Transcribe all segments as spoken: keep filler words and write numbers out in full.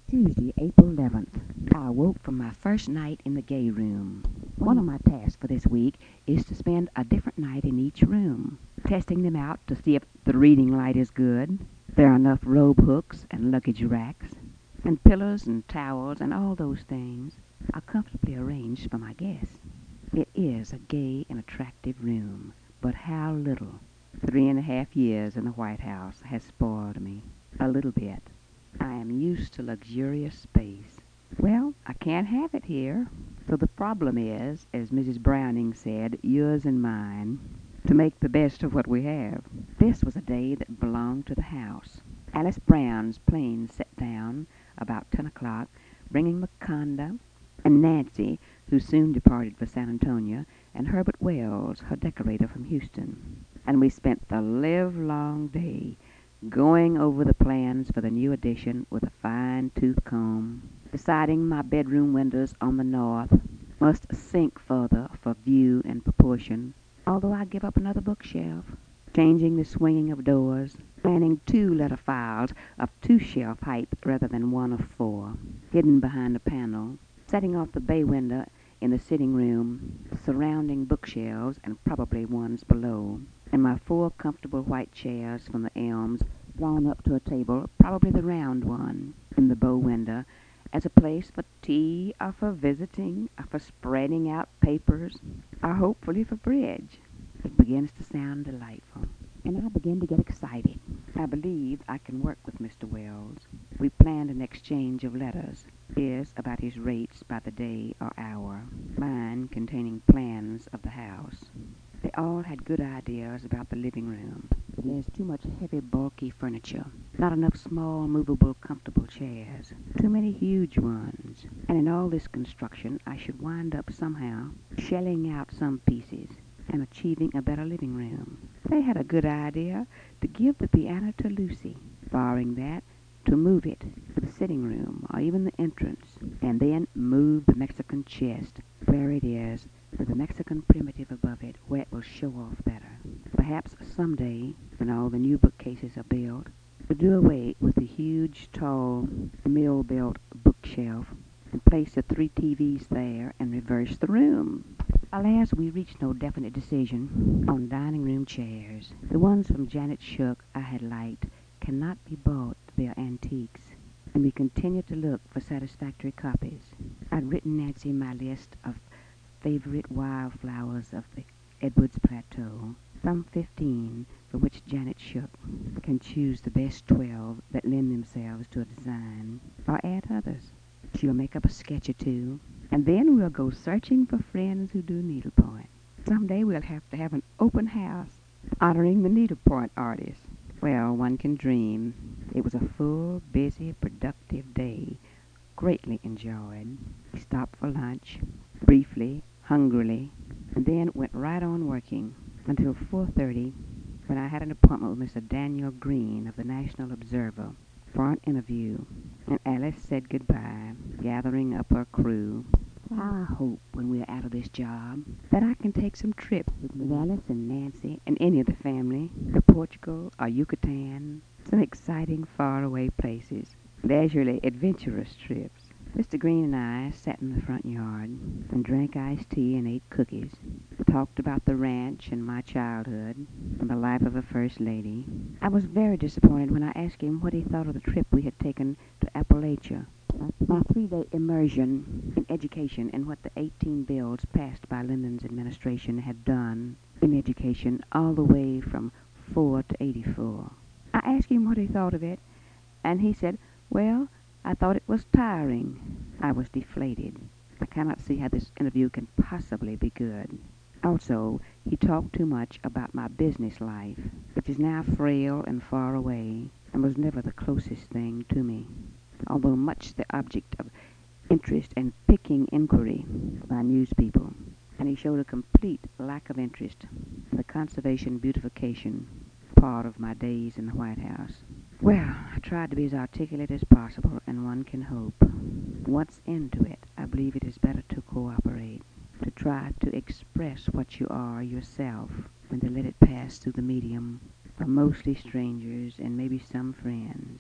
Tuesday, April eleventh. I awoke from my first night in the gay room. One of my tasks for this week is to spend a different night in each room, testing them out to see if the reading light is good, there are enough robe hooks and luggage racks, and pillows and towels and all those things are comfortably arranged for my guests. It is a gay and attractive room, but how little. Three and a half years in the White House has spoiled me a little bit. I am used to luxurious space. Well, I can't have it here. So the problem is, as Missus Browning said, yours and mine, to make the best of what we have. This was a day that belonged to the house. Alice Brown's plane set down about ten o'clock, bringing Maconda and Nancy, who soon departed for San Antonio, and Herbert Wells, her decorator from Houston. And we spent the livelong day going over the plans for the new addition with a fine-tooth comb, deciding my bedroom windows on the north must sink further for view and proportion, although I give up another bookshelf, changing the swinging of doors, planning two letter files of two shelf height rather than one of four, hidden behind a panel, setting off the bay window in the sitting room, surrounding bookshelves and probably ones below, and my four comfortable white chairs from the elms drawn up to a table, probably the round one, in the bow window, as a place for tea or for visiting or for spreading out papers or hopefully for bridge. It begins to sound delightful, and I begin to get excited. I believe I can work with Mister Wells. We planned an exchange of letters, his about his rates by the day or hour, mine containing plans of the house. They all had good ideas about the living room. There's too much heavy, bulky furniture, not enough small, movable, comfortable chairs, too many huge ones. And in all this construction, I should wind up somehow shelling out some pieces and achieving a better living room. They had a good idea to give the piano to Lucy, barring that, to move it to the sitting room or even the entrance, and then move the Mexican chest where it is, with the Mexican primitive above it, where it will show off better. Perhaps someday, when all the new bookcases are built, we'll do away with the huge, tall, mill-built bookshelf and place the three T Vs there and reverse the room. Alas, we reached no definite decision on dining room chairs. The ones from Janet Shook I had liked cannot be bought. They are antiques, and we continue to look for satisfactory copies. I'd written Nancy my list of favorite wildflowers of the Edwards Plateau, some fifteen for which Janet Shook can choose the best twelve that lend themselves to a design, or add others. She'll make up a sketch or two, and then we'll go searching for friends who do needlepoint. Someday we'll have to have an open house honoring the needlepoint artists. Well, one can dream. It was a full, busy, productive day, greatly enjoyed. We stopped for lunch, briefly, hungrily, and then went right on working until four thirty, when I had an appointment with Mister Daniel Green of the National Observer for an interview, and Alice said goodbye, gathering up her crew. I hope when we're out of this job that I can take some trips with Alice and Nancy and any of the family to Portugal or Yucatan, some exciting faraway places, leisurely, adventurous trips. Mister Green and I sat in the front yard and drank iced tea and ate cookies. We talked about the ranch and my childhood and the life of a first lady. I was very disappointed when I asked him what he thought of the trip we had taken to Appalachia. My three-day immersion in education and what the eighteen bills passed by Lyndon's administration had done in education all the way from four to eighty-four. I asked him what he thought of it, and he said, well, I thought it was tiring. I was deflated. I cannot see how this interview can possibly be good. Also, he talked too much about my business life, which is now frail and far away, and was never the closest thing to me, although much the object of interest and picking inquiry by news people. And he showed a complete lack of interest in the conservation beautification part of my days in the White House. Well, I tried to be as articulate as possible, and one can hope. Once into it, I believe it is better to cooperate, to try to express what you are yourself, than to let it pass through the medium of mostly strangers and maybe some friends.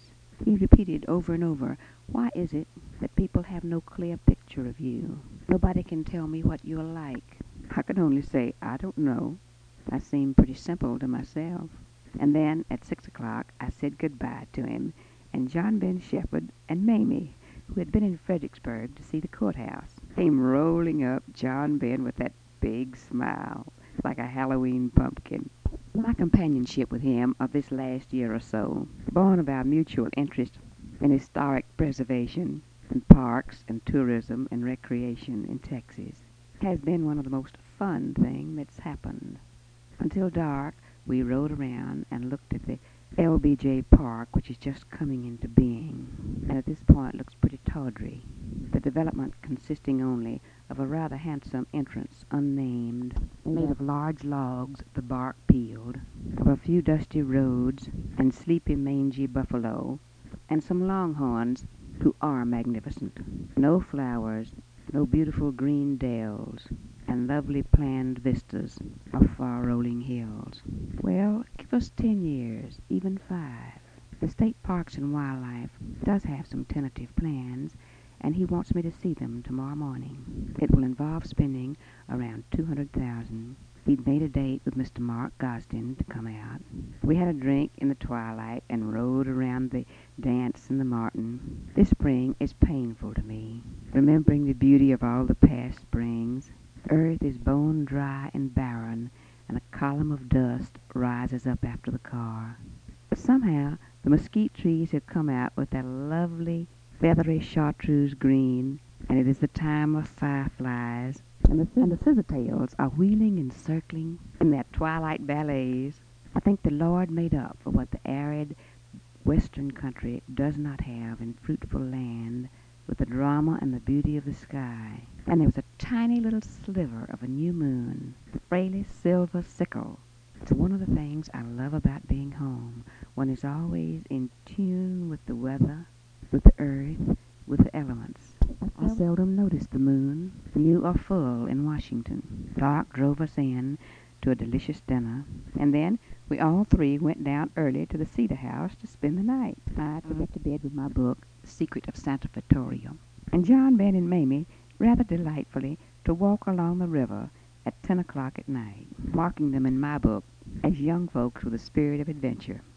He repeated over and over, "Why is it that people have no clear picture of you? Nobody can tell me what you're like." I could only say, "I don't know." I seemed pretty simple to myself. And then at six o'clock I said good-bye to him, and John Ben Shepherd and Mamie, who had been in Fredericksburg to see the courthouse, came rolling up, John Ben with that big smile, like a Halloween pumpkin. My companionship with him of this last year or so, born of our mutual interest in historic preservation, and parks and tourism and recreation in Texas, has been one of the most fun things that's happened. Until dark, we rode around and looked at the L B J Park, which is just coming into being, and at this point looks pretty tawdry, the development consisting only of a rather handsome entrance, unnamed, made of large logs, the bark peeled, of a few dusty roads, and sleepy, mangy buffalo, and some longhorns who are magnificent. No flowers, no beautiful green dells, and lovely planned vistas of far-rolling hills. Well, give us ten years, even five. The State Parks and Wildlife does have some tentative plans, and he wants me to see them tomorrow morning. It will involve spending around two hundred thousand dollars. He'd made a date with Mister Mark Gosden to come out. We had a drink in the twilight and rode around the dance in the Martin. This spring is painful to me, remembering the beauty of all the past springs. Earth is bone dry and barren, and a column of dust rises up after the car. But somehow the mesquite trees have come out with that lovely feathery chartreuse green, and it is the time of fireflies, and the, and the scissor-tails are wheeling and circling in their twilight ballets. I think the Lord made up for what the arid western country does not have in fruitful land, with the drama and the beauty of the sky. And there was a tiny little sliver of a new moon, the frailest silver sickle. It's one of the things I love about being home. One is always in tune with the weather, with the earth, with the elements. I seldom notice the moon, new or full, in Washington. Doc drove us in to a delicious dinner, and then we all three went down early to the Cedar House to spend the night. I to get to bed with my book, The Secret of Santa Vittoria, and John, Ben, and Mamie, rather delightfully, to walk along the river at ten o'clock at night, marking them in my book as young folks with a spirit of adventure.